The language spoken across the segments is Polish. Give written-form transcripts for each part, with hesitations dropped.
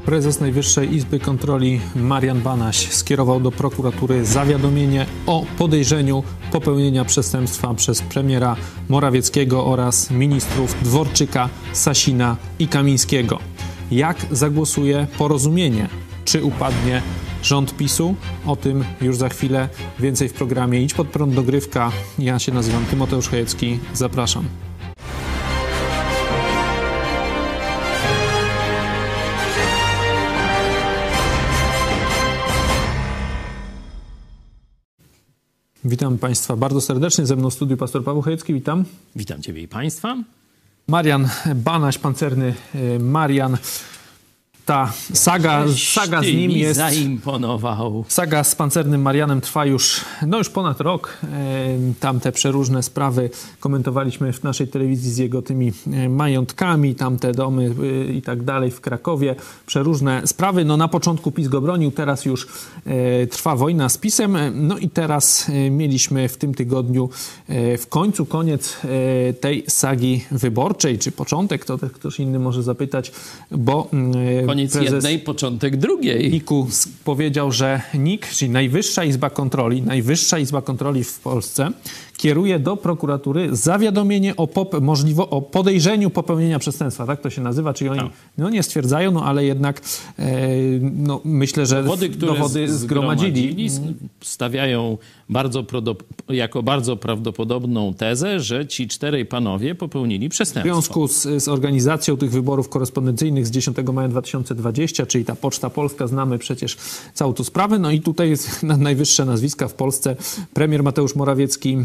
Prezes Najwyższej Izby Kontroli Marian Banaś skierował do prokuratury zawiadomienie o podejrzeniu popełnienia przestępstwa przez premiera Morawieckiego oraz ministrów Dworczyka, Sasina i Kamińskiego. Jak zagłosuje Porozumienie? Czy upadnie rząd PiS-u? O tym już za chwilę. Więcej w programie Idź Pod Prąd, dogrywka. Ja się nazywam Tymoteusz Chojecki. Zapraszam. Witam Państwa bardzo serdecznie. Ze mną w studiu pastor Paweł Chojecki. Witam. Witam Ciebie i Państwa. Marian Banaś, pancerny Marian. Ta saga z nim jest... zaimponował. Saga z pancernym Marianem trwa już ponad rok. Tamte przeróżne sprawy komentowaliśmy w naszej telewizji z jego tymi majątkami, tamte domy i tak dalej w Krakowie. Przeróżne sprawy. Na początku PiS go bronił, teraz już trwa wojna z PiS-em. I teraz mieliśmy w tym tygodniu w końcu koniec tej sagi wyborczej, czy początek, to ktoś inny może zapytać, bo... Koniec jednej, początek drugiej. NIK-u powiedział, że NIK, czyli Najwyższa Izba Kontroli w Polsce, kieruje do prokuratury zawiadomienie o podejrzeniu popełnienia przestępstwa. Tak to się nazywa, czyli oni nie stwierdzają, ale jednak myślę, że dowody zgromadzili. Stawiają jako bardzo prawdopodobną tezę, że ci czterej panowie popełnili przestępstwo. W związku z organizacją tych wyborów korespondencyjnych z 10 maja 2020, czyli ta Poczta Polska, znamy przecież całą tą sprawę. I tutaj jest najwyższe nazwiska w Polsce. Premier Mateusz Morawiecki,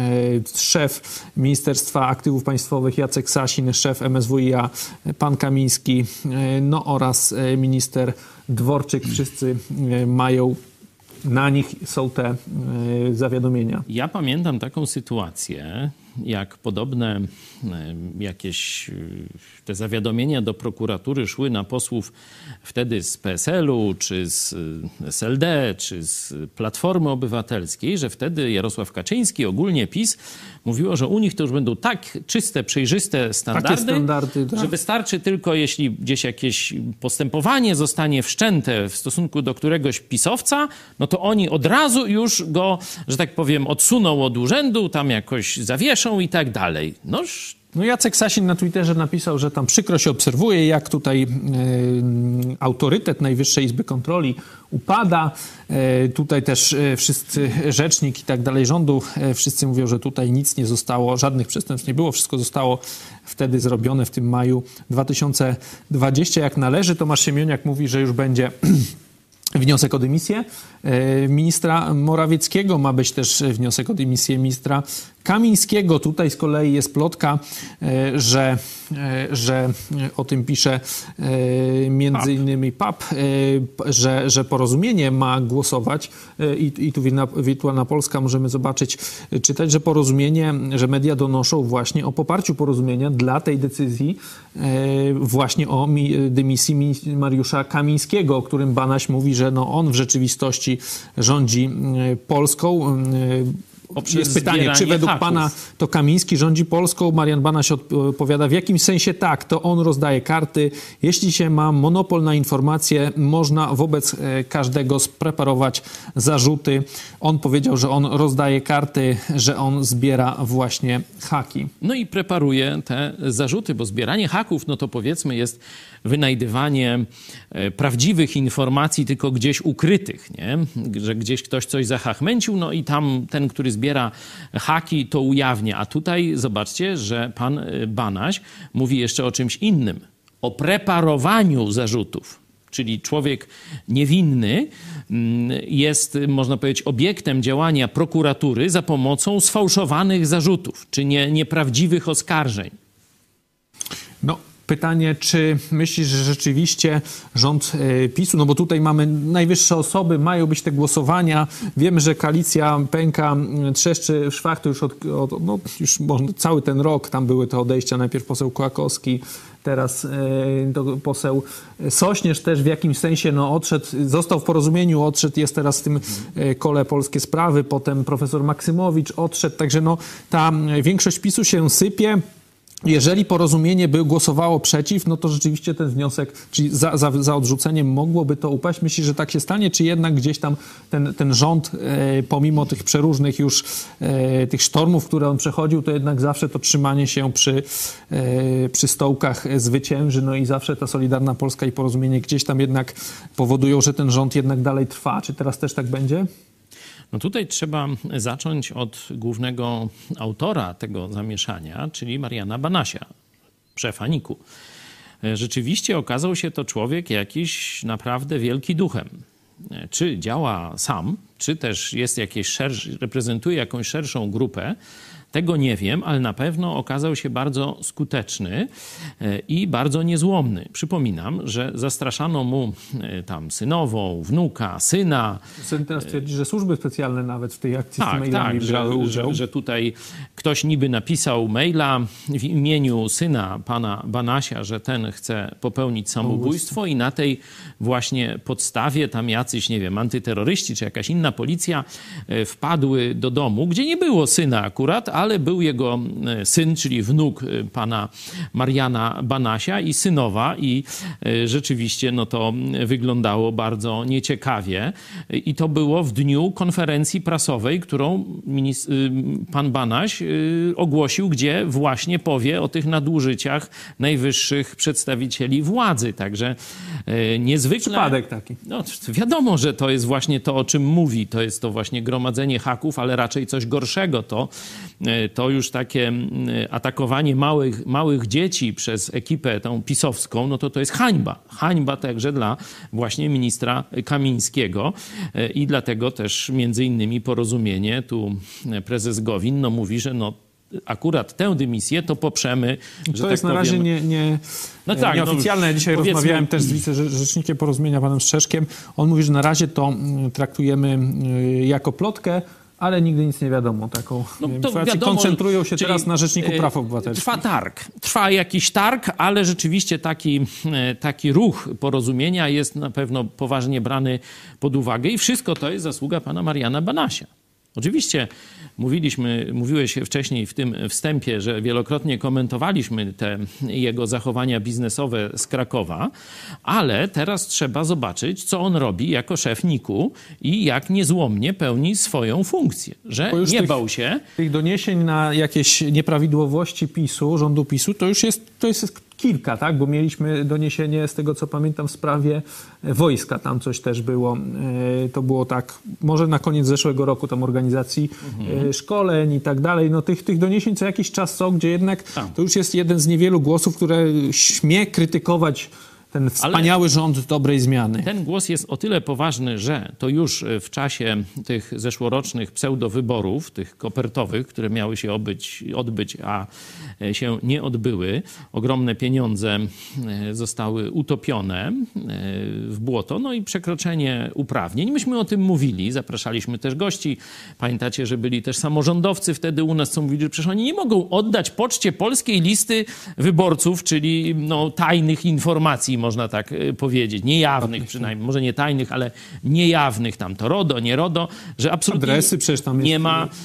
szef Ministerstwa Aktywów Państwowych Jacek Sasin, szef MSWiA pan Kamiński, oraz minister Dworczyk. Wszyscy mają, na nich są te zawiadomienia. Ja pamiętam taką sytuację, jak podobne jakieś te zawiadomienia do prokuratury szły na posłów wtedy z PSL-u, czy z SLD, czy z Platformy Obywatelskiej, że wtedy Jarosław Kaczyński, ogólnie PiS, mówiło, że u nich to już będą tak czyste, przejrzyste standardy, tak? Że wystarczy tylko, jeśli gdzieś jakieś postępowanie zostanie wszczęte w stosunku do któregoś pisowca, to oni od razu już go, że tak powiem, odsuną od urzędu, tam jakoś zawieszą i tak dalej. Jacek Sasin na Twitterze napisał, że tam przykro się obserwuje, jak tutaj autorytet Najwyższej Izby Kontroli upada. Tutaj też wszyscy, rzecznik i tak dalej rządu, wszyscy mówią, że tutaj nic nie zostało, żadnych przestępstw nie było, wszystko zostało wtedy zrobione w tym maju 2020 jak należy. Tomasz Siemoniak mówi, że już będzie... wniosek o dymisję ministra Morawieckiego, ma być też wniosek o dymisję ministra Kamińskiego. Tutaj z kolei jest plotka, że o tym pisze między innymi PAP, że Porozumienie ma głosować i tu Wirtualna Polska możemy czytać, że Porozumienie, że media donoszą właśnie o poparciu Porozumienia dla tej decyzji właśnie o dymisji Mariusza Kamińskiego, o którym Banaś mówi, że on w rzeczywistości rządzi Polską. Jest pytanie, czy według pana to Kamiński rządzi Polską? Marian Banaś odpowiada, w jakimś sensie tak, to on rozdaje karty. Jeśli się ma monopol na informacje, można wobec każdego spreparować zarzuty. On powiedział, że on rozdaje karty, że on zbiera właśnie haki. I preparuje te zarzuty, bo zbieranie haków, to powiedzmy jest wynajdywanie prawdziwych informacji, tylko gdzieś ukrytych, nie? Że gdzieś ktoś coś zahachmęcił, i tam ten, który zbiera haki, to ujawnia. A tutaj zobaczcie, że pan Banaś mówi jeszcze o czymś innym. O preparowaniu zarzutów. Czyli człowiek niewinny jest, można powiedzieć, obiektem działania prokuratury za pomocą sfałszowanych zarzutów, czy nieprawdziwych oskarżeń. Pytanie, czy myślisz, że rzeczywiście rząd PiS-u, bo tutaj mamy najwyższe osoby, mają być te głosowania. Wiemy, że koalicja pęka, trzeszczy w szwach, to już cały ten rok tam były te odejścia. Najpierw poseł Kołakowski, teraz poseł Sośnierz też w jakimś sensie odszedł, został w Porozumieniu, odszedł, jest teraz w tym kole Polskie Sprawy, potem profesor Maksymowicz odszedł, także ta większość PiS-u się sypie. jeżeli Porozumienie by głosowało przeciw, no to rzeczywiście ten wniosek, czyli za odrzuceniem mogłoby to upaść. Myślisz, że tak się stanie, czy jednak gdzieś tam ten rząd, pomimo tych przeróżnych już tych sztormów, które on przechodził, to jednak zawsze to trzymanie się przy stołkach zwycięży, no i zawsze ta Solidarna Polska i Porozumienie gdzieś tam jednak powodują, że ten rząd jednak dalej trwa. Czy teraz też tak będzie? No tutaj trzeba zacząć od głównego autora tego zamieszania, czyli Mariana Banasia, szefa NIK-u. Rzeczywiście okazał się to człowiek jakiś naprawdę wielki duchem. Czy działa sam, czy też jest reprezentuje jakąś szerszą grupę, tego nie wiem, ale na pewno okazał się bardzo skuteczny i bardzo niezłomny. Przypominam, że zastraszano mu tam synową, wnuka, syna. Syn teraz twierdzi, że służby specjalne nawet w tej akcji z mailami brały udział. Że tutaj ktoś niby napisał maila w imieniu syna pana Banasia, że ten chce popełnić samobójstwo i na tej właśnie podstawie tam jacyś, nie wiem, antyterroryści czy jakaś inna policja wpadły do domu, gdzie nie było syna akurat, ale był jego syn, czyli wnuk pana Mariana Banasia i synowa i rzeczywiście no to wyglądało bardzo nieciekawie i to było w dniu konferencji prasowej, którą pan Banaś ogłosił, gdzie właśnie powie o tych nadużyciach najwyższych przedstawicieli władzy. Także niezwykle... Przypadek taki. No, wiadomo, że to jest właśnie to, o czym mówi. To jest to właśnie gromadzenie haków, ale raczej coś gorszego. To już takie atakowanie małych dzieci przez ekipę tą pisowską, no to jest hańba. Hańba także dla właśnie ministra Kamińskiego i dlatego też między innymi Porozumienie, tu prezes Gowin mówi, że akurat tę dymisję to poprzemy. Że to jest na razie nieoficjalne. Ja dzisiaj rozmawiałem też z wicerzecznikiem Porozumienia, panem Strzeszkiem. On mówi, że na razie to traktujemy jako plotkę, ale nigdy nic nie wiadomo. Koncentrują się teraz na Rzeczniku Praw Obywatelskich. Trwa targ. Trwa jakiś targ, ale rzeczywiście taki ruch Porozumienia jest na pewno poważnie brany pod uwagę i wszystko to jest zasługa pana Mariana Banasia. Oczywiście mówiłeś wcześniej w tym wstępie, że wielokrotnie komentowaliśmy te jego zachowania biznesowe z Krakowa, ale teraz trzeba zobaczyć, co on robi jako szef NIK-u i jak niezłomnie pełni swoją funkcję, że nie bał się. Tych doniesień na jakieś nieprawidłowości PiS-u, rządu PiS-u, to jest kilka, tak? Bo mieliśmy doniesienie, z tego co pamiętam, w sprawie wojska. Tam coś też było. To było tak, może na koniec zeszłego roku, tam organizacji szkoleń i tak dalej. No tych doniesień co jakiś czas są, gdzie jednak to już jest jeden z niewielu głosów, które śmie krytykować ten wspaniały rząd dobrej zmiany. Ten głos jest o tyle poważny, że to już w czasie tych zeszłorocznych pseudowyborów, tych kopertowych, które miały się odbyć, a się nie odbyły, ogromne pieniądze zostały utopione w błoto, no i przekroczenie uprawnień. Myśmy o tym mówili, zapraszaliśmy też gości. Pamiętacie, że byli też samorządowcy wtedy u nas, co mówili, że przecież oni nie mogą oddać Poczcie Polskiej listy wyborców, czyli tajnych informacji, można tak powiedzieć, niejawnych przynajmniej, może nie tajnych, ale niejawnych, tam to RODO, nie RODO, że absolutnie adresy przecież tam nie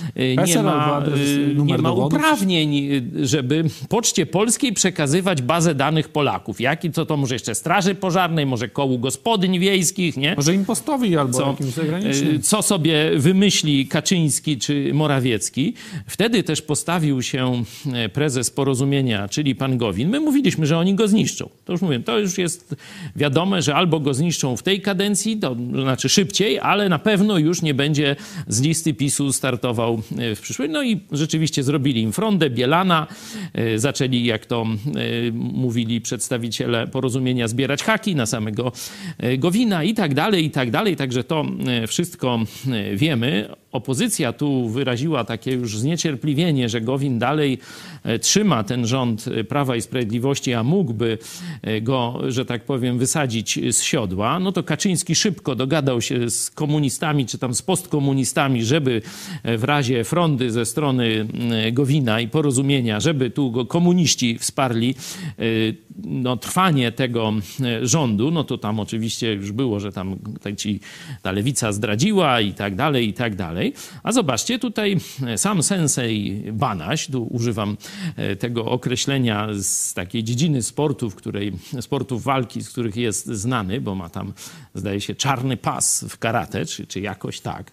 ma uprawnień, żeby Poczcie Polskiej przekazywać bazę danych Polaków. Co to może jeszcze Straży Pożarnej, może kołu gospodyń wiejskich, nie? Może impostowi albo jakimś zagranicznym. Co sobie wymyśli Kaczyński czy Morawiecki. Wtedy też postawił się prezes Porozumienia, czyli pan Gowin. My mówiliśmy, że oni go zniszczą. To już mówię, to już jest wiadome, że albo go zniszczą w tej kadencji, to znaczy szybciej, ale na pewno już nie będzie z listy PiS-u startował w przyszłej. No i rzeczywiście zrobili im frondę, Bielana, zaczęli, jak to mówili przedstawiciele Porozumienia, zbierać haki na samego Gowina i tak dalej, i tak dalej. Także to wszystko wiemy. Opozycja tu wyraziła takie już zniecierpliwienie, że Gowin dalej trzyma ten rząd Prawa i Sprawiedliwości, a mógłby go, że tak powiem, wysadzić z siodła. No to Kaczyński szybko dogadał się z komunistami, czy tam z postkomunistami, żeby w razie frondy ze strony Gowina i Porozumienia, żeby tu go komuniści wsparli trwanie tego rządu. No to tam oczywiście już było, że tam ta lewica zdradziła i tak dalej, i tak dalej. dalej. A zobaczcie, tutaj sam sensei Banaś, tu używam tego określenia z takiej dziedziny sportów walki, z których jest znany, bo ma tam, zdaje się, czarny pas w karate, czy jakoś tak,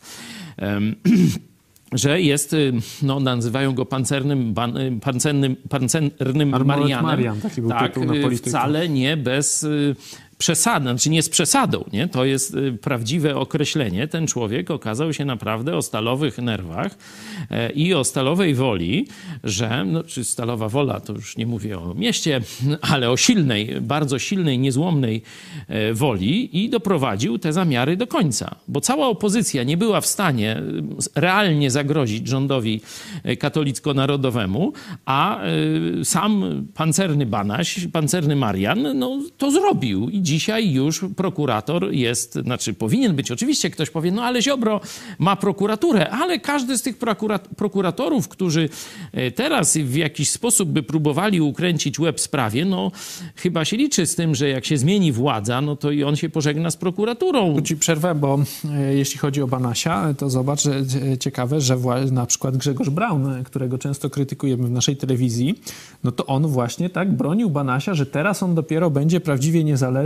że jest, no nazywają go pancernym Marianem. Marian, taki był tak, tytuł na Polityce. Wcale nie bez przesady, znaczy nie z przesadą, nie? To jest prawdziwe określenie. Ten człowiek okazał się naprawdę o stalowych nerwach i o stalowej woli, że, no, czy stalowa wola, to już nie mówię o mieście, ale o silnej, bardzo silnej, niezłomnej woli i doprowadził te zamiary do końca. Bo cała opozycja nie była w stanie realnie zagrozić rządowi katolicko-narodowemu, a sam pancerny Banaś, pancerny Marian, no to zrobił. I dzisiaj już prokurator jest, znaczy powinien być, oczywiście ktoś powie, no ale Ziobro ma prokuraturę, ale każdy z tych prokuratorów, którzy teraz w jakiś sposób by próbowali ukręcić łeb sprawie, no chyba się liczy z tym, że jak się zmieni władza, no to i on się pożegna z prokuraturą. Tu ci przerwę, bo jeśli chodzi o Banasia, to zobacz, że ciekawe, że na przykład Grzegorz Braun, którego często krytykujemy w naszej telewizji, no to on właśnie tak bronił Banasia, że teraz on dopiero będzie prawdziwie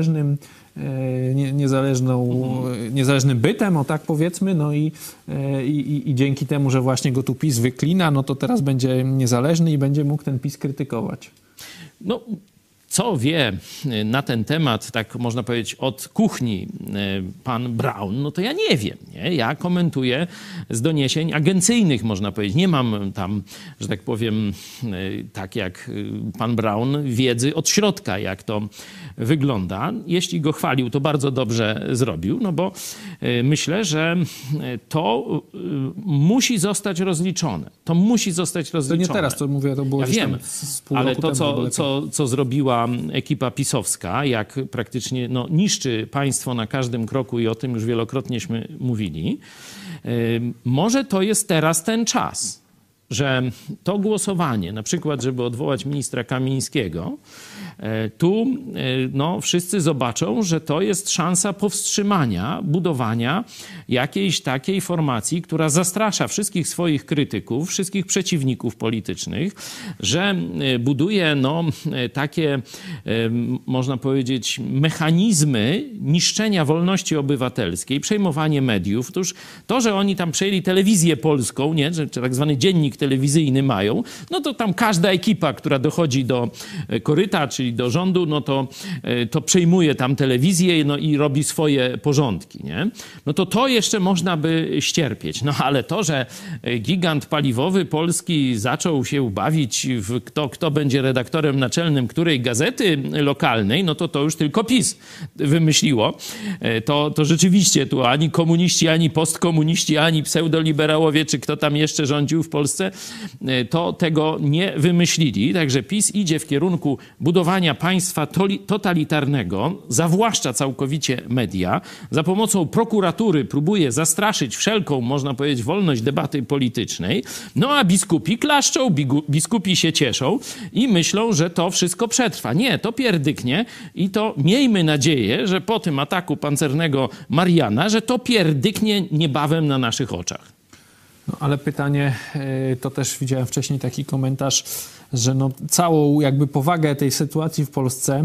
niezależnym bytem, o tak powiedzmy, no i dzięki temu, że właśnie go tu PiS wyklina, no to teraz będzie niezależny i będzie mógł ten PiS krytykować. No, co wie na ten temat, tak można powiedzieć, od kuchni pan Braun, no to ja nie wiem. Nie? Ja komentuję z doniesień agencyjnych, można powiedzieć. Nie mam tam, że tak powiem, tak jak pan Braun, wiedzy od środka, jak to wygląda. Jeśli go chwalił, to bardzo dobrze zrobił, no bo myślę, że to musi zostać rozliczone. To musi zostać rozliczone. To nie teraz, to mówię, to było ja gdzieś wiem, tam z pół ale roku to, temu co zrobiła ekipa pisowska, jak praktycznie no, niszczy państwo na każdym kroku i o tym już wielokrotnieśmy mówili, może to jest teraz ten czas, że to głosowanie, na przykład, żeby odwołać ministra Kamińskiego, tu no, wszyscy zobaczą, że to jest szansa powstrzymania budowania jakiejś takiej formacji, która zastrasza wszystkich swoich krytyków, wszystkich przeciwników politycznych, że buduje no, takie, można powiedzieć, mechanizmy niszczenia wolności obywatelskiej, przejmowanie mediów. Otóż to, że oni tam przejęli telewizję polską, nie, czy tak zwany dziennik telewizyjny mają, no to tam każda ekipa, która dochodzi do koryta, czyli do rządu, no to przejmuje tam telewizję no i robi swoje porządki, nie? No to jeszcze można by ścierpieć. No ale to, że gigant paliwowy polski zaczął się bawić w kto będzie redaktorem naczelnym której gazety lokalnej, no to już tylko PiS wymyśliło. To rzeczywiście tu ani komuniści, ani postkomuniści, ani pseudoliberałowie, czy kto tam jeszcze rządził w Polsce, to tego nie wymyślili. Także PiS idzie w kierunku budowania państwa totalitarnego, zawłaszcza całkowicie media, za pomocą prokuratury próbuje zastraszyć wszelką, można powiedzieć, wolność debaty politycznej, no a biskupi klaszczą, biskupi się cieszą i myślą, że to wszystko przetrwa. Nie, to pierdyknie i to miejmy nadzieję, że po tym ataku pancernego Mariana, że to pierdyknie niebawem na naszych oczach. No, ale pytanie, to też widziałem wcześniej taki komentarz, że no, całą jakby powagę tej sytuacji w Polsce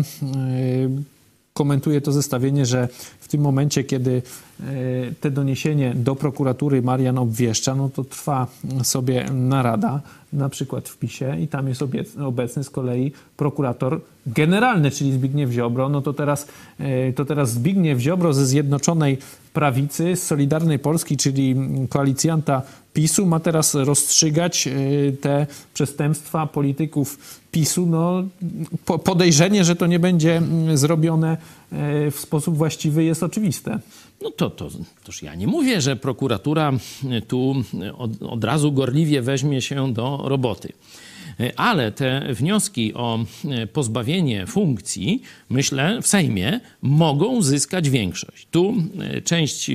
komentuje to zestawienie, że w tym momencie, kiedy te doniesienie do prokuratury Marian obwieszcza, no to trwa sobie narada, na przykład w PiS-ie i tam jest obecny z kolei prokurator generalny, czyli Zbigniew Ziobro. No to teraz Zbigniew Ziobro ze Zjednoczonej Prawicy, z Solidarnej Polski, czyli koalicjanta PiS-u, ma teraz rozstrzygać te przestępstwa polityków PiS-u. No, podejrzenie, że to nie będzie zrobione w sposób właściwy, jest oczywiste. No toż ja nie mówię, że prokuratura tu od razu gorliwie weźmie się do roboty. Ale te wnioski o pozbawienie funkcji, myślę, w Sejmie mogą zyskać większość. Tu część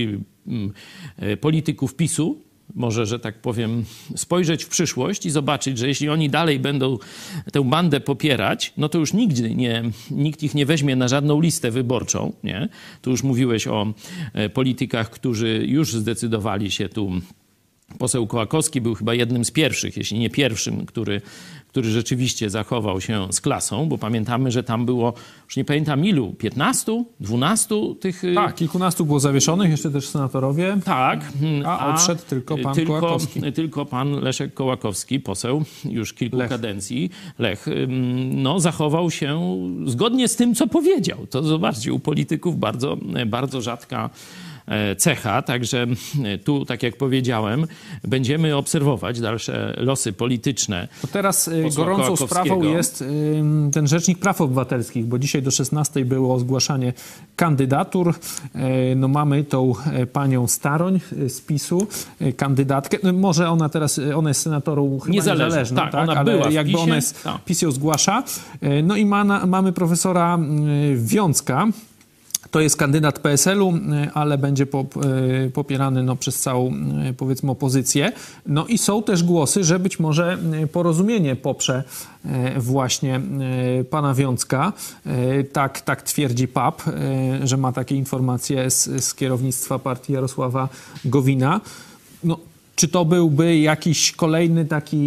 polityków PiS-u może, że tak powiem, spojrzeć w przyszłość i zobaczyć, że jeśli oni dalej będą tę bandę popierać, no to już nikt ich nie weźmie na żadną listę wyborczą, nie? Tu już mówiłeś o politykach, którzy już zdecydowali się tu Poseł Kołakowski był chyba jednym z pierwszych, jeśli nie pierwszym, który rzeczywiście zachował się z klasą, bo pamiętamy, że tam było, już nie pamiętam ilu, 15, 12 tych... Tak, kilkunastu było zawieszonych, jeszcze też senatorowie. Tak. A odszedł tylko pan Kołakowski. Tylko pan Leszek Kołakowski, poseł już kilku kadencji, Lech, no zachował się zgodnie z tym, co powiedział. To zobaczcie, u polityków bardzo, bardzo rzadka cecha, także tu, tak jak powiedziałem, będziemy obserwować dalsze losy polityczne. To teraz gorącą sprawą jest ten Rzecznik Praw Obywatelskich, bo dzisiaj do 16 było zgłaszanie kandydatur. No mamy tą panią Staroń z PiS-u, kandydatkę. No może ona teraz, ona jest senatorą chyba niezależną, tak, ona ale była jakby ona jest, PiS ją zgłasza. No i mamy profesora Wiącka. To jest kandydat PSL-u, ale będzie popierany przez całą, powiedzmy, opozycję. No i są też głosy, że być może Porozumienie poprze właśnie pana Wiącka. Tak twierdzi PAP, że ma takie informacje z kierownictwa partii Jarosława Gowina. No, czy to byłby jakiś kolejny taki,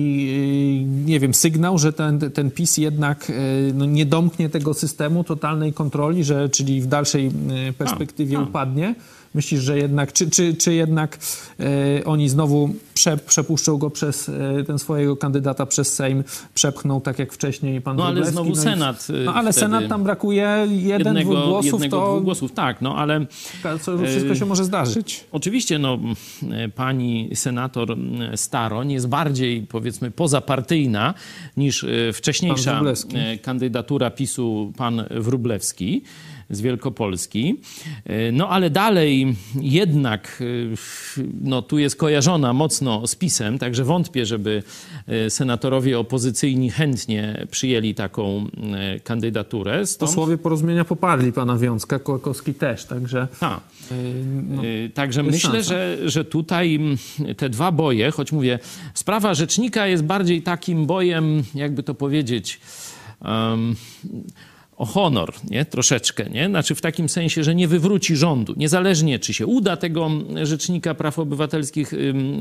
nie wiem, sygnał, że ten PiS jednak nie domknie tego systemu totalnej kontroli, czyli w dalszej perspektywie upadnie? Myślisz, że jednak, czy jednak oni znowu przepuszczą go przez ten swojego kandydata przez Sejm, przepchną tak jak wcześniej pan Wróblewski? Ale znowu Senat. Ale Senat tam brakuje dwóch głosów. Dwóch głosów, tak, no ale... Co wszystko się może zdarzyć. Oczywiście, no, pani senator Staroń jest bardziej, powiedzmy, pozapartyjna niż wcześniejsza kandydatura PiS-u pan Wróblewski z Wielkopolski. No ale dalej jednak no, tu jest kojarzona mocno z PiS-em, także wątpię, żeby senatorowie opozycyjni chętnie przyjęli taką kandydaturę. Posłowie Porozumienia poparli pana Wiącka, Kołakowski też, także... Także myślę, że tutaj te dwa boje, choć mówię, sprawa rzecznika jest bardziej takim bojem, jakby to powiedzieć... o honor, nie? Troszeczkę, nie? Znaczy w takim sensie, że nie wywróci rządu. Niezależnie, czy się uda tego Rzecznika Praw Obywatelskich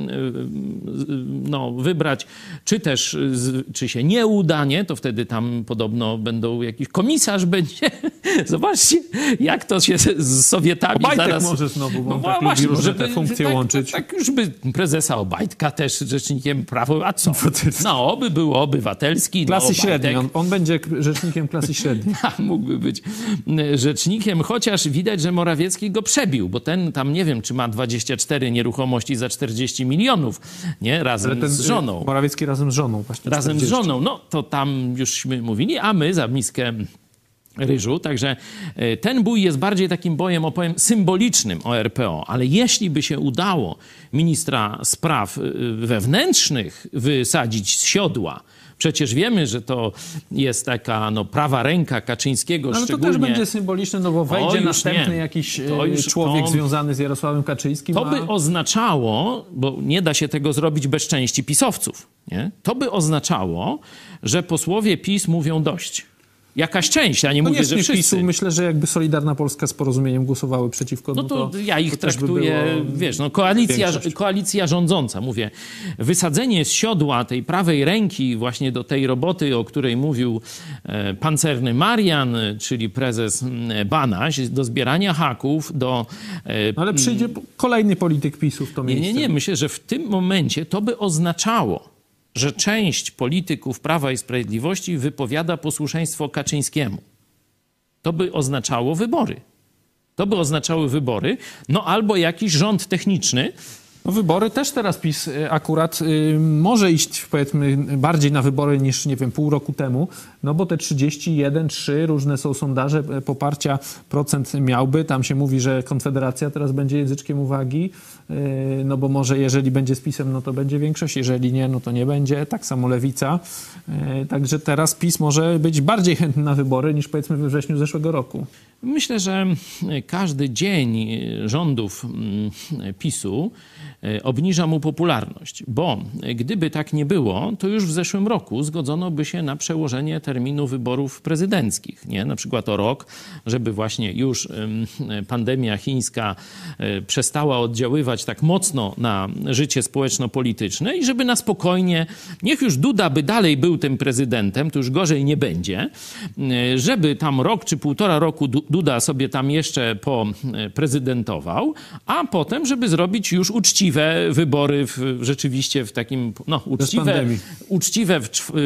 wybrać, czy też czy się nie uda, nie? To wtedy tam podobno jakiś komisarz będzie. Zobaczcie, jak to się z Sowietami Obajtek zaraz... może znowu, bo tak lubi różne te funkcje łączyć. Tak już by prezesa Obajtka też Rzecznikiem Praw... A co? No, oby był obywatelski. Klasy średniej. On będzie rzecznikiem klasy średniej. Mógłby być rzecznikiem, chociaż widać, że Morawiecki go przebił, bo ten tam, nie wiem, czy ma 24 nieruchomości za 40 milionów, nie? Razem z żoną. Morawiecki razem z żoną właśnie. Razem 40. Z żoną, no to tam jużśmy mówili, a my za miskę ryżu. Także ten bój jest bardziej takim bojem, opowiem, symbolicznym o RPO, ale jeśli by się udało ministra spraw wewnętrznych wysadzić z siodła, przecież wiemy, że to jest taka prawa ręka Kaczyńskiego szczególnie. Ale to też będzie symboliczne, bo wejdzie następny jakiś człowiek związany z Jarosławem Kaczyńskim. To by oznaczało, bo nie da się tego zrobić bez części pisowców, nie? To by oznaczało, że posłowie PiS mówią dość. Jakaś część, ja nie mówię, że wszyscy. PiS-u, myślę, że jakby Solidarna Polska z Porozumieniem głosowały przeciwko. No to ja ich traktuję, koalicja rządząca. Mówię, wysadzenie z siodła tej prawej ręki właśnie do tej roboty, o której mówił pancerny Marian, czyli prezes Banaś, do zbierania haków, Ale przyjdzie kolejny polityk PiS-u w to miejsce. Nie. Myślę, że w tym momencie to by oznaczało, że część polityków Prawa i Sprawiedliwości wypowiada posłuszeństwo Kaczyńskiemu. To by oznaczało wybory. No albo jakiś rząd techniczny. No wybory też teraz PiS akurat może iść, powiedzmy, bardziej na wybory niż, nie wiem, pół roku temu, no bo te 31, 3 różne są sondaże poparcia procent miałby. Tam się mówi, że Konfederacja teraz będzie języczkiem uwagi, no bo może jeżeli będzie z PiS-em, no to będzie większość, jeżeli nie, no to nie będzie. Tak samo Lewica. Także teraz PiS może być bardziej chętny na wybory niż, powiedzmy, we wrześniu zeszłego roku. Myślę, że każdy dzień rządów PiS-u obniża mu popularność, bo gdyby tak nie było, to już w zeszłym roku zgodzono by się na przełożenie terminu wyborów prezydenckich, nie? Na przykład o rok, żeby właśnie już pandemia chińska przestała oddziaływać tak mocno na życie społeczno-polityczne i żeby na spokojnie, niech już Duda by dalej był tym prezydentem, to już gorzej nie będzie, żeby tam rok czy półtora roku Duda sobie tam jeszcze poprezydentował, a potem, żeby zrobić już uczciwe wybory rzeczywiście w takim, no uczciwe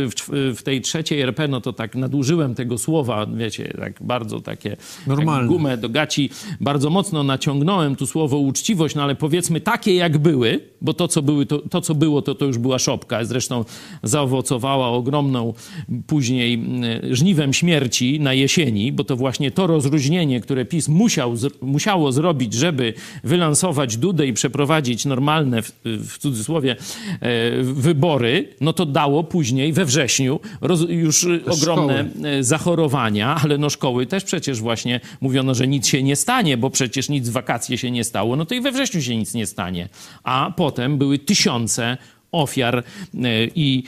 w tej trzeciej RP, no to tak nadużyłem tego słowa, wiecie, tak bardzo takie jak gumę do gaci, bardzo mocno naciągnąłem tu słowo uczciwość, no ale powiedzmy takie jak były, bo to co było, to już była szopka, zresztą zaowocowała ogromną później żniwem śmierci na jesieni, bo to właśnie to rozluźnienie, które PiS musiało zrobić, żeby wylansować Dudę i przeprowadzić normalne, w cudzysłowie, wybory, no to dało później we wrześniu już ogromne zachorowania, ale no szkoły też przecież właśnie mówiono, że nic się nie stanie, bo przecież nic w wakacje się nie stało, no to i we wrześniu się nic nie stanie. A potem były tysiące ofiar i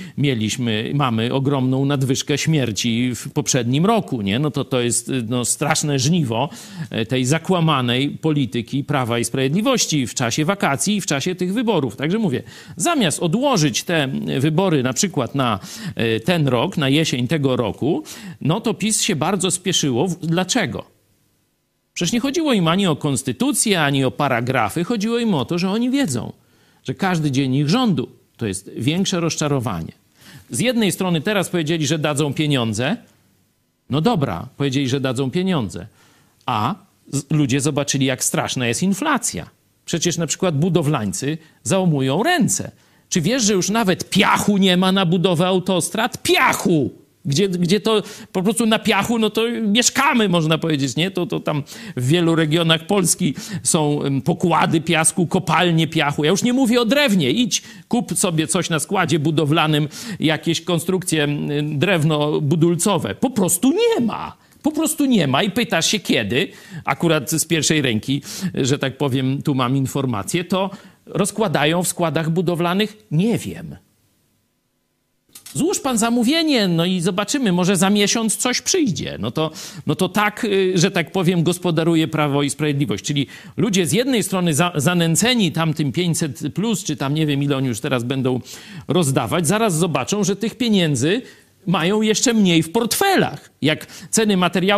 mamy ogromną nadwyżkę śmierci w poprzednim roku, nie? No to jest no, straszne żniwo tej zakłamanej polityki Prawa i Sprawiedliwości w czasie wakacji i w czasie tych wyborów. Także mówię, zamiast odłożyć te wybory na przykład na ten rok, na jesień tego roku, no to PiS się bardzo spieszyło. Dlaczego? Przecież nie chodziło im ani o konstytucję, ani o paragrafy. Chodziło im o to, że oni wiedzą, że każdy dzień ich rządu to jest większe rozczarowanie. Z jednej strony teraz powiedzieli, że dadzą pieniądze. No dobra, powiedzieli, że dadzą pieniądze. A ludzie zobaczyli, jak straszna jest inflacja. Przecież na przykład budowlańcy załamują ręce. Czy wiesz, że już nawet piachu nie ma na budowę autostrad? Piachu! Gdzie to po prostu na piachu, no to mieszkamy, można powiedzieć, nie? To tam w wielu regionach Polski są pokłady piasku, kopalnie piachu. Ja już nie mówię o drewnie. Idź, kup sobie coś na składzie budowlanym, jakieś konstrukcje drewno-budulcowe. Po prostu nie ma. Po prostu nie ma i pytasz się kiedy, akurat z pierwszej ręki, że tak powiem, tu mam informację, to rozkładają w składach budowlanych? Nie wiem. Złóż pan zamówienie, no i zobaczymy, może za miesiąc coś przyjdzie. No to tak, że tak powiem, gospodaruje Prawo i Sprawiedliwość. Czyli ludzie z jednej strony zanęceni tamtym 500+, czy tam nie wiem ile oni już teraz będą rozdawać, zaraz zobaczą, że tych pieniędzy mają jeszcze mniej w portfelach. Jak ceny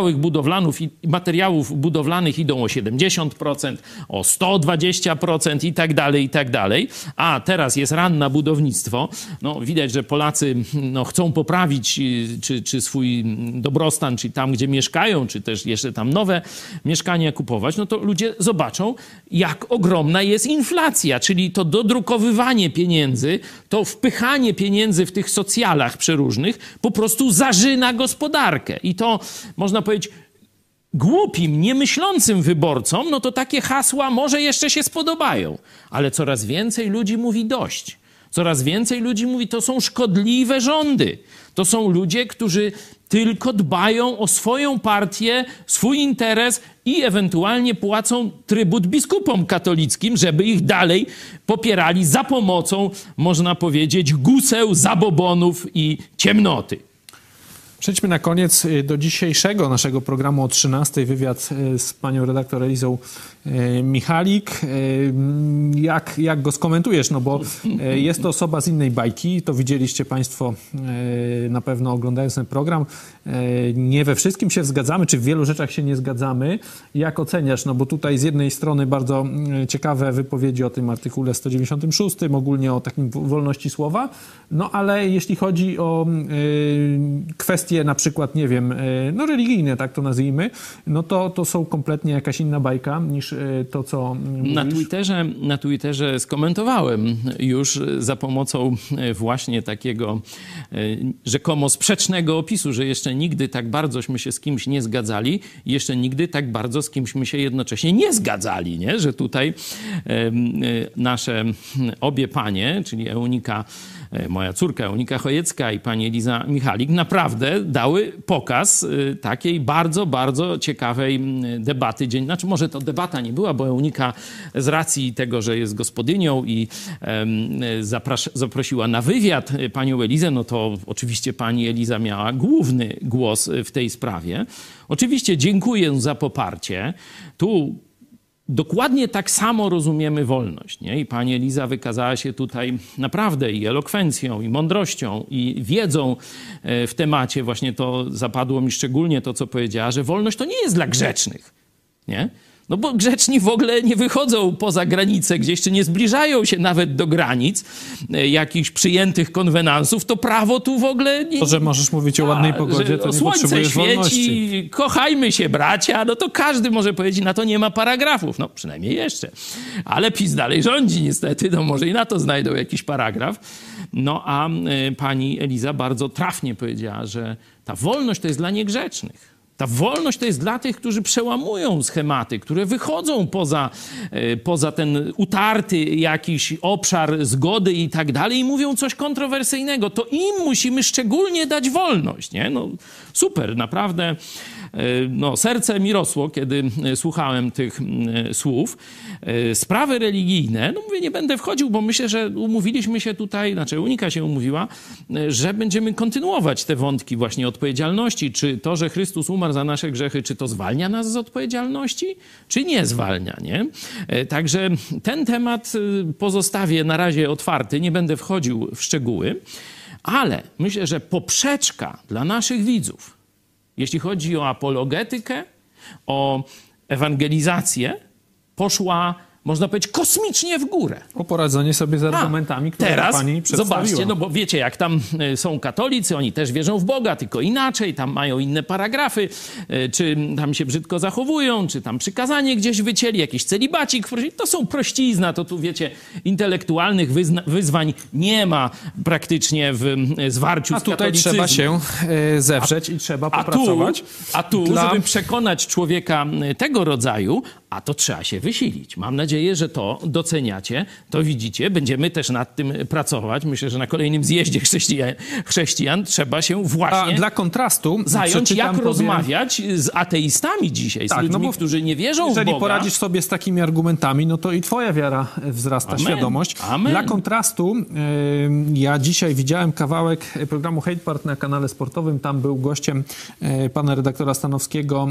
materiałów budowlanych idą o 70%, o 120% i tak dalej, a teraz jest ran na budownictwo, no widać, że Polacy chcą poprawić czy swój dobrostan, czy tam, gdzie mieszkają, czy też jeszcze tam nowe mieszkania kupować, no to ludzie zobaczą, jak ogromna jest inflacja, czyli to dodrukowywanie pieniędzy, to wpychanie pieniędzy w tych socjalach przeróżnych po prostu zarzyna gospodarkę. I to, można powiedzieć, głupim, niemyślącym wyborcom, no to takie hasła może jeszcze się spodobają. Ale coraz więcej ludzi mówi dość. Coraz więcej ludzi mówi, to są szkodliwe rządy. To są ludzie, którzy tylko dbają o swoją partię, swój interes i ewentualnie płacą trybut biskupom katolickim, żeby ich dalej popierali za pomocą, można powiedzieć, guseł, zabobonów i ciemnoty. Przejdźmy na koniec do dzisiejszego naszego programu o 13:00. Wywiad z panią redaktor Elizą Michalik. Jak go skomentujesz? No bo jest to osoba z innej bajki. To widzieliście państwo na pewno oglądając ten program. Nie we wszystkim się zgadzamy, czy w wielu rzeczach się nie zgadzamy. Jak oceniasz? No bo tutaj z jednej strony bardzo ciekawe wypowiedzi o tym artykule 196, ogólnie o takim wolności słowa. No ale jeśli chodzi o kwestie na przykład, nie wiem, no religijne, tak to nazwijmy, no to są kompletnie jakaś inna bajka niż to, co mówisz. Na Twitterze skomentowałem już za pomocą właśnie takiego rzekomo sprzecznego opisu, że jeszcze nigdy tak bardzośmy się z kimś nie zgadzali i jeszcze nigdy tak bardzo z kimśmy się jednocześnie nie zgadzali, nie? Że tutaj nasze obie panie, czyli Eunika moja córka Eunika Chojecka i pani Eliza Michalik naprawdę dały pokaz takiej bardzo, bardzo ciekawej debaty. Znaczy może to debata nie była, bo Eunika z racji tego, że jest gospodynią i zaprosiła na wywiad panią Elizę, no to oczywiście pani Eliza miała główny głos w tej sprawie. Oczywiście dziękuję za poparcie. Tu dokładnie tak samo rozumiemy wolność, nie? I pani Eliza wykazała się tutaj naprawdę i elokwencją, i mądrością, i wiedzą w temacie. Właśnie to zapadło mi szczególnie to, co powiedziała, że wolność to nie jest dla grzecznych, nie? No bo grzeczni w ogóle nie wychodzą poza granice gdzieś, czy nie zbliżają się nawet do granic jakichś przyjętych konwenansów, to prawo tu w ogóle nie... To, że możesz mówić o ładnej pogodzie, to nie potrzebujesz wolności. Słońce świeci, kochajmy się bracia, no to każdy może powiedzieć, na to nie ma paragrafów. No przynajmniej jeszcze. Ale PiS dalej rządzi niestety, no może i na to znajdą jakiś paragraf. No a pani Eliza bardzo trafnie powiedziała, że ta wolność to jest dla niegrzecznych. Ta wolność to jest dla tych, którzy przełamują schematy, które wychodzą poza ten utarty jakiś obszar zgody i tak dalej i mówią coś kontrowersyjnego. To im musimy szczególnie dać wolność, nie? No super, naprawdę no, serce mi rosło, kiedy słuchałem tych słów. Sprawy religijne, no mówię, nie będę wchodził, bo myślę, że umówiliśmy się tutaj, znaczy Unika się umówiła, że będziemy kontynuować te wątki właśnie odpowiedzialności. Czy to, że Chrystus umarł za nasze grzechy, czy to zwalnia nas z odpowiedzialności, czy nie zwalnia, nie? Także ten temat pozostawię na razie otwarty, nie będę wchodził w szczegóły, ale myślę, że poprzeczka dla naszych widzów, jeśli chodzi o apologetykę, o ewangelizację, poszła, można powiedzieć, kosmicznie w górę. O poradzenie sobie z argumentami, które teraz pani przedstawiła. Zobaczcie, no bo wiecie, jak tam są katolicy, oni też wierzą w Boga, tylko inaczej, tam mają inne paragrafy, czy tam się brzydko zachowują, czy tam przykazanie gdzieś wycięli, jakiś celibacik, to są prościzna, to tu wiecie, intelektualnych wyzwań nie ma praktycznie w zwarciu z katolicyzmem. Trzeba się zewrzeć i trzeba popracować. A tu żeby przekonać człowieka tego rodzaju, a to trzeba się wysilić. Mam nadzieję, że to doceniacie, to widzicie. Będziemy też nad tym pracować. Myślę, że na kolejnym zjeździe chrześcijan trzeba się właśnie dla kontrastu zająć, jak rozmawiać z ateistami dzisiaj, z ludźmi, którzy nie wierzą w Boga. Jeżeli poradzisz sobie z takimi argumentami, no to i twoja wiara wzrasta, świadomość. Amen. Dla kontrastu ja dzisiaj widziałem kawałek programu Hate Park na kanale sportowym. Tam był gościem pana redaktora Stanowskiego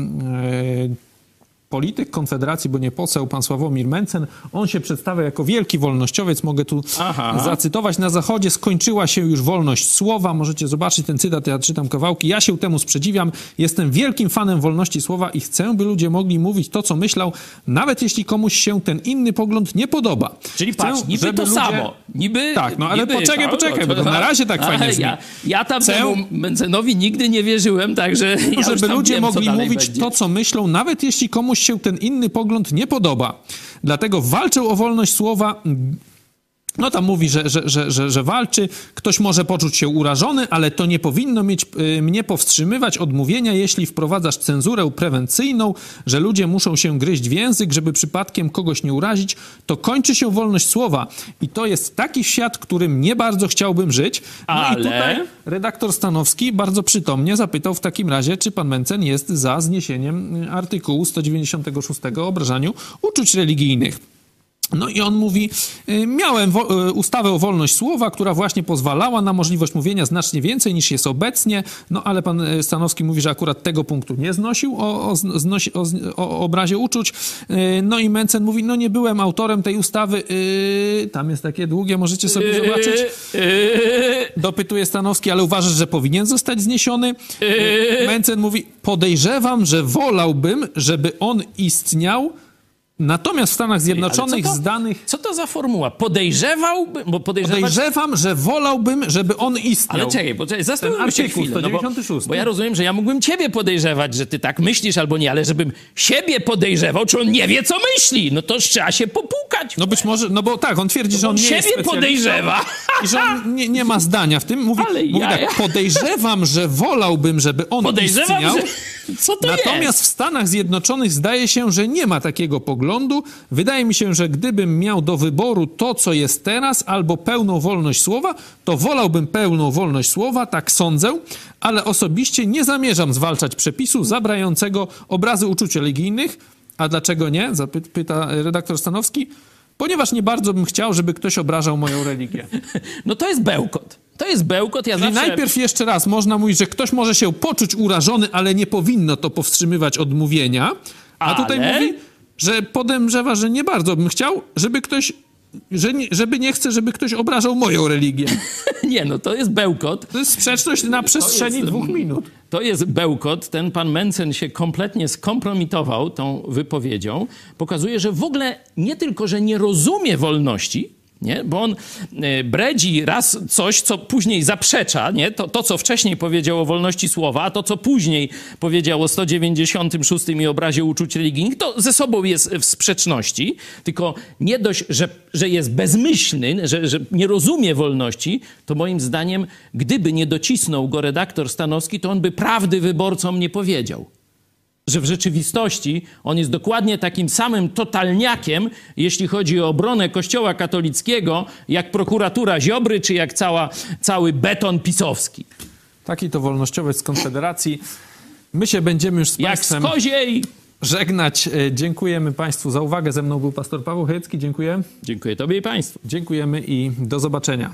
polityk Konfederacji, bo nie poseł, pan Sławomir Mencen. On się przedstawia jako wielki wolnościowiec. Mogę tu zacytować. Na Zachodzie skończyła się już wolność słowa. Możecie zobaczyć ten cytat, ja czytam kawałki. Ja się temu sprzeciwiam. Jestem wielkim fanem wolności słowa i chcę, by ludzie mogli mówić to, co myślał, nawet jeśli komuś się ten inny pogląd nie podoba. Czyli patrz, niby to samo. Niby, tak, no ale poczekaj, bo to na razie tak fajnie brzmi. Ja tam temu Mencenowi nigdy nie wierzyłem, także ja żeby ludzie mogli mówić to, co myślą, nawet jeśli komuś się ten inny pogląd nie podoba. Dlatego walczę o wolność słowa. No tam mówi, że walczy. Ktoś może poczuć się urażony, ale to nie powinno mnie powstrzymywać od mówienia, jeśli wprowadzasz cenzurę prewencyjną, że ludzie muszą się gryźć w język, żeby przypadkiem kogoś nie urazić, to kończy się wolność słowa. I to jest taki świat, którym nie bardzo chciałbym żyć. No i tutaj redaktor Stanowski bardzo przytomnie zapytał w takim razie, czy pan Mencen jest za zniesieniem artykułu 196 o obrażaniu uczuć religijnych. No i on mówi, miałem ustawę o wolność słowa, która właśnie pozwalała na możliwość mówienia znacznie więcej niż jest obecnie, no ale pan Stanowski mówi, że akurat tego punktu nie znosił o obrazie uczuć. No i Mencen mówi, no nie byłem autorem tej ustawy, tam jest takie długie, możecie sobie zobaczyć. Dopytuje Stanowski, ale uważasz, że powinien zostać zniesiony? Mencen mówi, podejrzewam, że wolałbym, żeby on istniał. Natomiast w Stanach Zjednoczonych z danych... Co to za formuła? Podejrzewałbym? Bo podejrzewam, że wolałbym, żeby on istniał. Ale czekaj, zastanówmy się chwilę. 196. Bo ja rozumiem, że ja mógłbym ciebie podejrzewać, że ty tak myślisz albo nie, ale żebym siebie podejrzewał, czy on nie wie, co myśli, no to trzeba się popukać. No być może, no bo tak, on twierdzi, że on nie jest siebie podejrzewa. I że on nie ma zdania w tym. Mówi tak, podejrzewam, że wolałbym, żeby on istniał. Co to Natomiast jest? w Stanach Zjednoczonych zdaje się, że nie ma takiego poglądu. Wydaje mi się, że gdybym miał do wyboru to, co jest teraz, albo pełną wolność słowa, to wolałbym pełną wolność słowa, tak sądzę, ale osobiście nie zamierzam zwalczać przepisu zabraniającego obrazy uczuć religijnych. A dlaczego nie? Pyta redaktor Stanowski. Ponieważ nie bardzo bym chciał, żeby ktoś obrażał moją religię. No to jest bełkot. To jest bełkot. Czyli najpierw jeszcze raz można mówić, że ktoś może się poczuć urażony, ale nie powinno to powstrzymywać od mówienia. A tutaj mówi, że podejrzewa, że nie bardzo bym chciał, żeby ktoś... żeby nie chcę, żeby ktoś obrażał moją religię. Nie, no to jest bełkot. To jest sprzeczność na przestrzeni 2 minut. To jest bełkot. Ten pan Mencen się kompletnie skompromitował tą wypowiedzią. Pokazuje, że w ogóle nie tylko, że nie rozumie wolności, nie? Bo on bredzi raz coś, co później zaprzecza, nie? To, co wcześniej powiedział o wolności słowa, a to, co później powiedział o 196 i obrazie uczuć religijnych, to ze sobą jest w sprzeczności. Tylko nie dość, że jest bezmyślny, że nie rozumie wolności, to moim zdaniem, gdyby nie docisnął go redaktor Stanowski, to on by prawdy wyborcom nie powiedział. Że w rzeczywistości on jest dokładnie takim samym totalniakiem, jeśli chodzi o obronę Kościoła katolickiego, jak prokuratura Ziobry, czy jak cały beton pisowski. Taki to wolnościowiec z Konfederacji. My się będziemy już z państwem Jak z koziej! żegnać. Dziękujemy państwu za uwagę. Ze mną był pastor Paweł Chojecki. Dziękuję. Dziękuję tobie i państwu. Dziękujemy i do zobaczenia.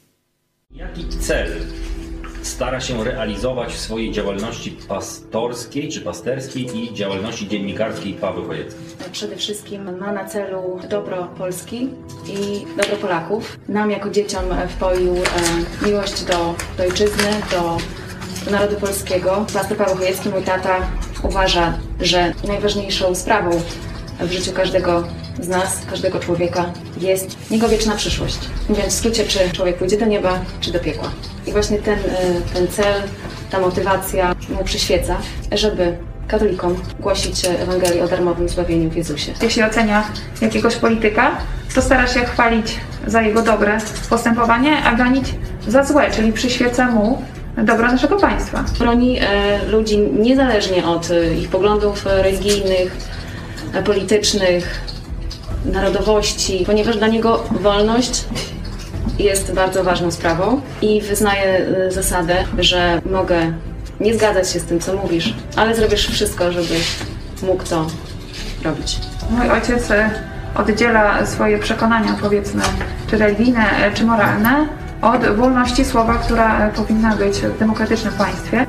Jaki cel stara się realizować w swojej działalności pastorskiej czy pasterskiej i działalności dziennikarskiej Paweł Chojecki? Przede wszystkim ma na celu dobro Polski i dobro Polaków. Nam jako dzieciom wpoił miłość do ojczyzny, do narodu polskiego. Pastor Paweł Chojecki, mój tata, uważa, że najważniejszą sprawą w życiu każdego z nas, każdego człowieka jest jego wieczna przyszłość. Mówiąc w skrócie, czy człowiek pójdzie do nieba, czy do piekła. I właśnie ten cel, ta motywacja mu przyświeca, żeby katolikom głosić Ewangelię o darmowym zbawieniu w Jezusie. Jeśli ocenia jakiegoś polityka, to stara się chwalić za jego dobre postępowanie, a ganić za złe, czyli przyświeca mu dobro naszego państwa. Broni ludzi niezależnie od ich poglądów religijnych, politycznych, narodowości, ponieważ dla niego wolność jest bardzo ważną sprawą i wyznaje zasadę, że mogę nie zgadzać się z tym, co mówisz, ale zrobisz wszystko, żebyś mógł to robić. Mój ojciec oddziela swoje przekonania, powiedzmy, czy religijne, czy moralne, od wolności słowa, która powinna być w demokratycznym państwie.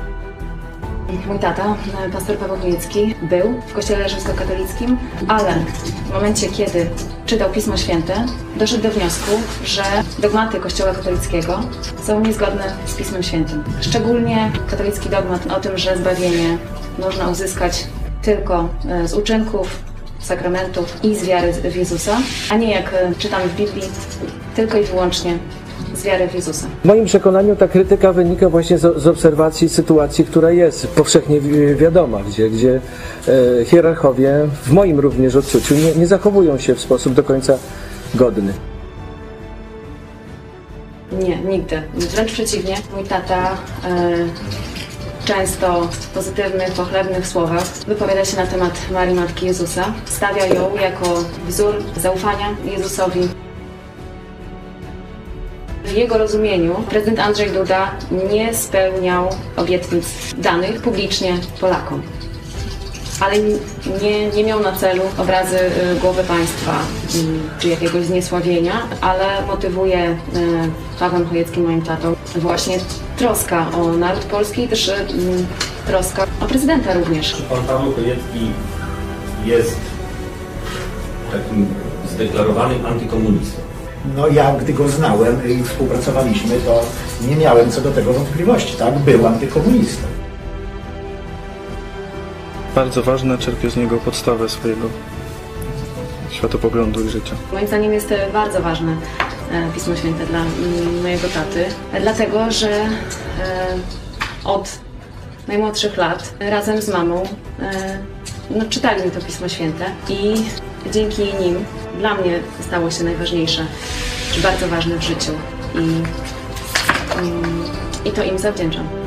Mój tata, pastor Paweł Chojecki, był w kościele rzymskokatolickim, ale w momencie, kiedy czytał Pismo Święte, doszedł do wniosku, że dogmaty Kościoła katolickiego są niezgodne z Pismem Świętym. Szczególnie katolicki dogmat o tym, że zbawienie można uzyskać tylko z uczynków, sakramentów i z wiary w Jezusa, a nie jak czytamy w Biblii, tylko i wyłącznie z wiary w Jezusa. W moim przekonaniu ta krytyka wynika właśnie z obserwacji sytuacji, która jest powszechnie wiadoma, gdzie hierarchowie, w moim również odczuciu, nie zachowują się w sposób do końca godny. Nie, nigdy. Wręcz przeciwnie. Mój tata często w pozytywnych, pochlebnych słowach wypowiada się na temat Marii Matki Jezusa. Stawia ją jako wzór zaufania Jezusowi. W jego rozumieniu prezydent Andrzej Duda nie spełniał obietnic danych publicznie Polakom, ale nie miał na celu obrazy głowy państwa czy jakiegoś zniesławienia, ale motywuje Pawłem Chojeckim, moim tatą, właśnie troska o naród polski i też troska o prezydenta również. Czy pan Paweł Chojecki jest takim zdeklarowanym antykomunistą? No ja, gdy go znałem i współpracowaliśmy, to nie miałem co do tego wątpliwości, tak? Był antykomunistą. Bardzo ważne, czerpię z niego podstawę swojego światopoglądu i życia. Moim zdaniem jest bardzo ważne Pismo Święte dla mojego taty, dlatego że od najmłodszych lat razem z mamą czytali mi to Pismo Święte i dzięki nim dla mnie stało się najważniejsze, czy bardzo ważne w życiu i to im zawdzięczam.